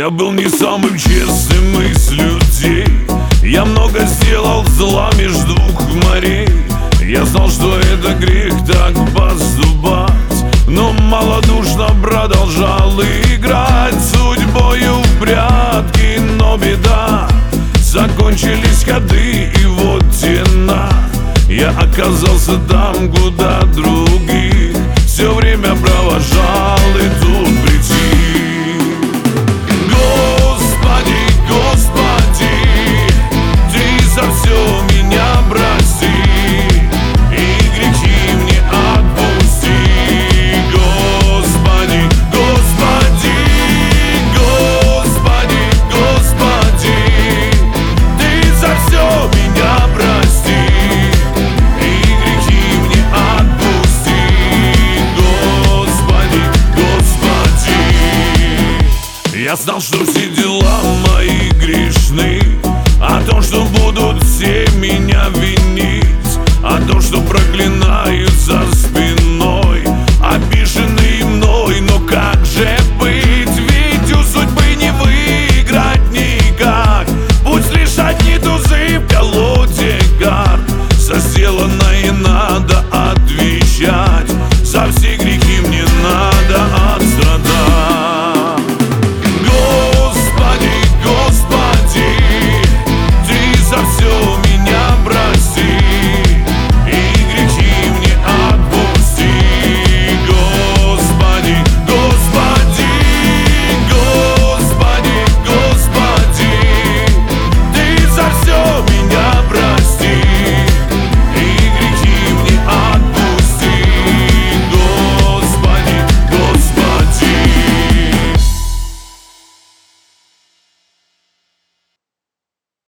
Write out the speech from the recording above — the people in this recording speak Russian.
Я был не самым честным из людей. Я много сделал зла между двух морей. Я знал, что это грех так поступать, но малодушно продолжал играть судьбою в прятки. Но беда, закончились ходы, и вот тена. Я оказался там, куда других все время провожал, и тут прийти. Господи, Господи, Ты за все меня прости и грехи мне отпусти. Господи, Господи, Господи, Господи, Ты за все меня прости и грехи мне отпусти. Господи, Господи. Я знал, что все дела мои грешны, о том, что будут все меня винить, о том, что проклинают за